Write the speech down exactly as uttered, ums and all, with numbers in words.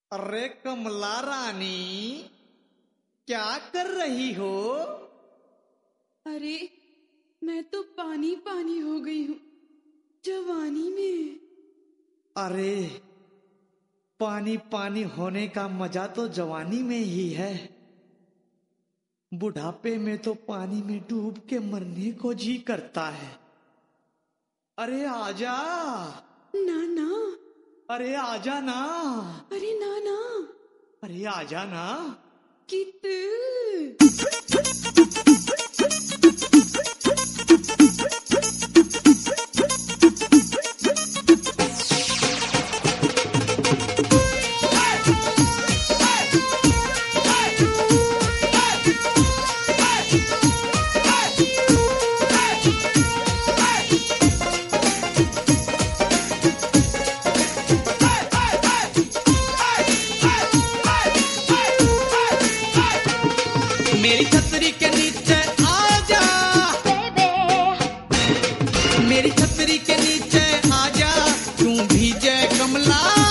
अरे कमला रानी, क्या कर रही हो? अरे मैं तो पानी पानी हो गई हूँ जवानी में। अरे पानी पानी होने का मजा तो जवानी में ही है, बुढ़ापे में तो पानी में डूब के मरने को जी करता है। अरे आजा। ना ना। अरे आजा ना। अरे ना ना। अरे आजा ना। कित मेरी छतरी के नीचे आजा, मेरी छतरी के नीचे आजा, तू भीजे कमला।